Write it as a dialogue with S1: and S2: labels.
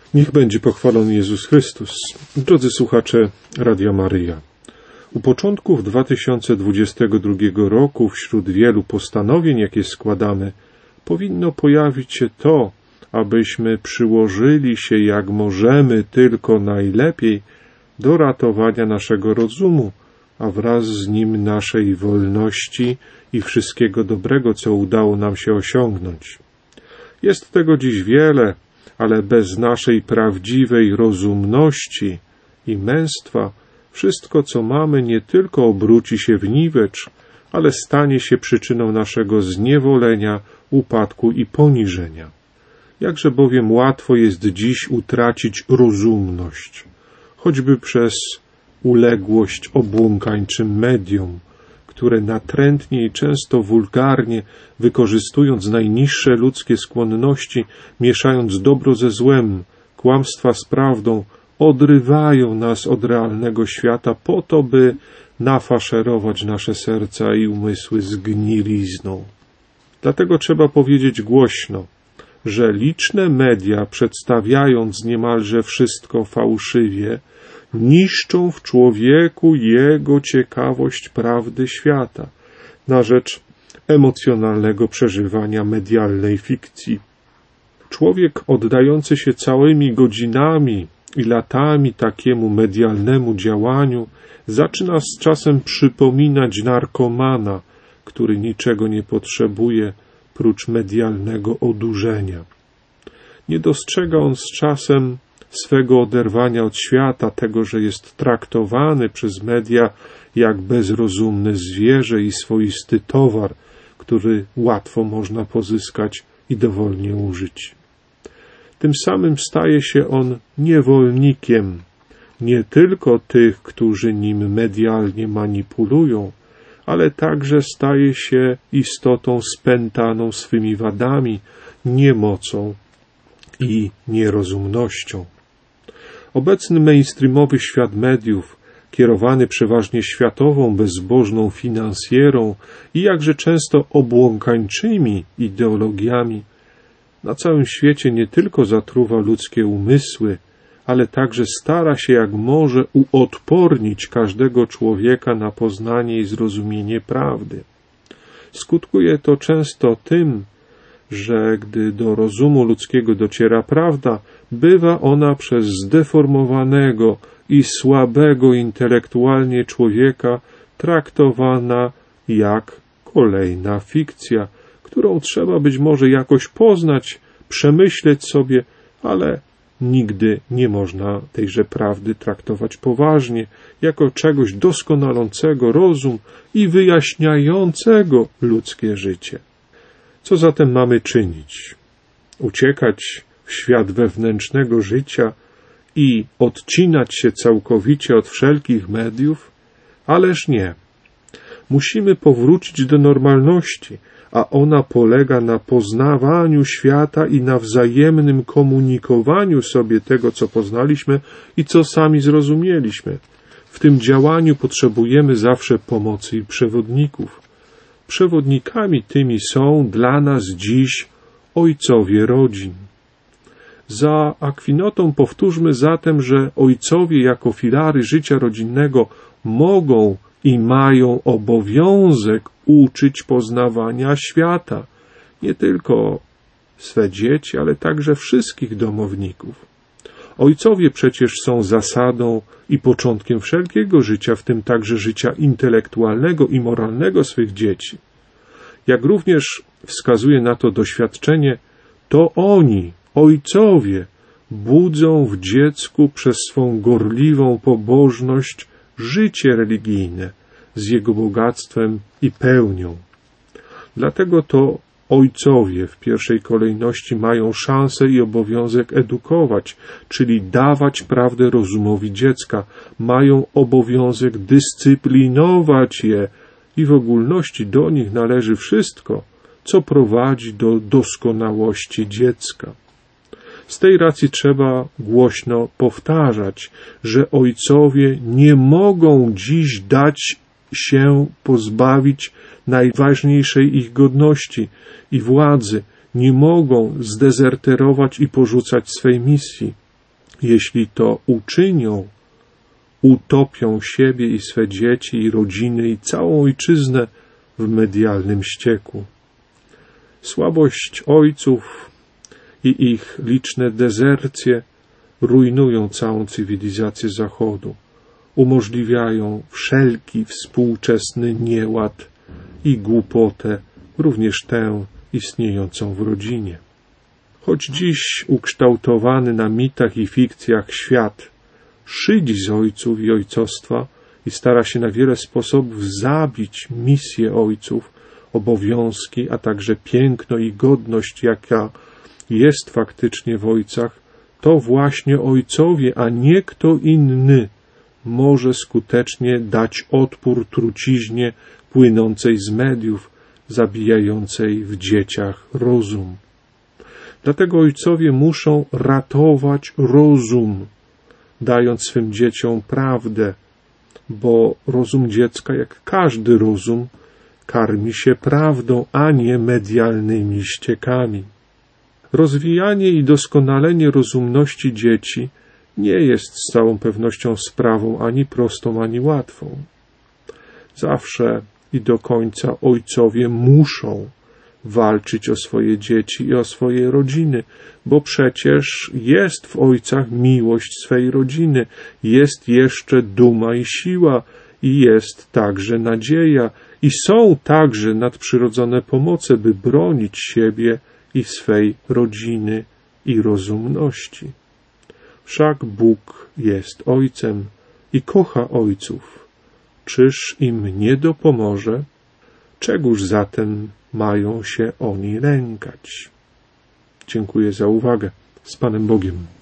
S1: Niech będzie pochwalony Jezus Chrystus. Drodzy słuchacze Radia Maryja, u początków 2022 roku wśród wielu postanowień, jakie składamy, powinno pojawić się to, abyśmy przyłożyli się jak możemy tylko najlepiej do ratowania naszego rozumu, a wraz z nim naszej wolności i wszystkiego dobrego, co udało nam się osiągnąć. Jest tego dziś wiele, ale bez naszej prawdziwej rozumności i męstwa wszystko, co mamy, nie tylko obróci się w niwecz, ale stanie się przyczyną naszego zniewolenia, upadku i poniżenia. Jakże bowiem łatwo jest dziś utracić rozumność, choćby przez uległość obłąkańczym mediom, które natrętnie i często wulgarnie, wykorzystując najniższe ludzkie skłonności, mieszając dobro ze złem, kłamstwa z prawdą, odrywają nas od realnego świata po to, by nafaszerować nasze serca i umysły zgnilizną. Dlatego trzeba powiedzieć głośno, że liczne media, przedstawiając niemalże wszystko fałszywie, niszczą w człowieku jego ciekawość prawdy świata na rzecz emocjonalnego przeżywania medialnej fikcji. Człowiek oddający się całymi godzinami i latami takiemu medialnemu działaniu zaczyna z czasem przypominać narkomana, który niczego nie potrzebuje prócz medialnego odurzenia. Nie dostrzega on z czasem swego oderwania od świata, tego, że jest traktowany przez media jak bezrozumne zwierzę i swoisty towar, który łatwo można pozyskać i dowolnie użyć. Tym samym staje się on niewolnikiem nie tylko tych, którzy nim medialnie manipulują, ale także staje się istotą spętaną swymi wadami, niemocą i nierozumnością. Obecny mainstreamowy świat mediów, kierowany przeważnie światową, bezbożną finansjerą i jakże często obłąkańczymi ideologiami, na całym świecie nie tylko zatruwa ludzkie umysły, ale także stara się jak może uodpornić każdego człowieka na poznanie i zrozumienie prawdy. Skutkuje to często tym, że gdy do rozumu ludzkiego dociera prawda, bywa ona przez zdeformowanego i słabego intelektualnie człowieka traktowana jak kolejna fikcja, którą trzeba być może jakoś poznać, przemyśleć sobie, ale nigdy nie można tejże prawdy traktować poważnie, jako czegoś doskonalącego rozum i wyjaśniającego ludzkie życie. Co zatem mamy czynić? Uciekać w świat wewnętrznego życia i odcinać się całkowicie od wszelkich mediów? Ależ nie. Musimy powrócić do normalności, a ona polega na poznawaniu świata i na wzajemnym komunikowaniu sobie tego, co poznaliśmy i co sami zrozumieliśmy. W tym działaniu potrzebujemy zawsze pomocy i przewodników. Przewodnikami tymi są dla nas dziś ojcowie rodzin. Za Akwinotą powtórzmy zatem, że ojcowie jako filary życia rodzinnego mogą i mają obowiązek uczyć poznawania świata, nie tylko swe dzieci, ale także wszystkich domowników. Ojcowie przecież są zasadą i początkiem wszelkiego życia, w tym także życia intelektualnego i moralnego swych dzieci. Jak również wskazuje na to doświadczenie, to oni, ojcowie, budzą w dziecku przez swą gorliwą pobożność życie religijne z jego bogactwem i pełnią. Dlatego to ojcowie w pierwszej kolejności mają szansę i obowiązek edukować, czyli dawać prawdę rozumowi dziecka, mają obowiązek dyscyplinować je i w ogólności do nich należy wszystko, co prowadzi do doskonałości dziecka. Z tej racji trzeba głośno powtarzać, że ojcowie nie mogą dziś dać się pozbawić najważniejszej ich godności i władzy, nie mogą zdezerterować i porzucać swej misji. Jeśli to uczynią, utopią siebie i swe dzieci, i rodziny, i całą ojczyznę w medialnym ścieku. Słabość ojców i ich liczne dezercje rujnują całą cywilizację Zachodu, umożliwiają wszelki współczesny nieład i głupotę, również tę istniejącą w rodzinie. Choć dziś ukształtowany na mitach i fikcjach świat szydzi z ojców i ojcostwa i stara się na wiele sposobów zabić misję ojców, obowiązki, a także piękno i godność, jaka jest faktycznie w ojcach, to właśnie ojcowie, a nie kto inny, może skutecznie dać odpór truciźnie płynącej z mediów, zabijającej w dzieciach rozum. Dlatego ojcowie muszą ratować rozum, dając swym dzieciom prawdę, bo rozum dziecka, jak każdy rozum, karmi się prawdą, a nie medialnymi ściekami. Rozwijanie i doskonalenie rozumności dzieci nie jest z całą pewnością sprawą ani prostą, ani łatwą. Zawsze i do końca ojcowie muszą walczyć o swoje dzieci i o swoje rodziny, bo przecież jest w ojcach miłość swej rodziny, jest jeszcze duma i siła, i jest także nadzieja, i są także nadprzyrodzone pomoce, by bronić siebie i swej rodziny i rozumności. Wszak Bóg jest Ojcem i kocha ojców. Czyż im nie dopomoże? Czegóż zatem mają się oni lękać? Dziękuję za uwagę. Z Panem Bogiem.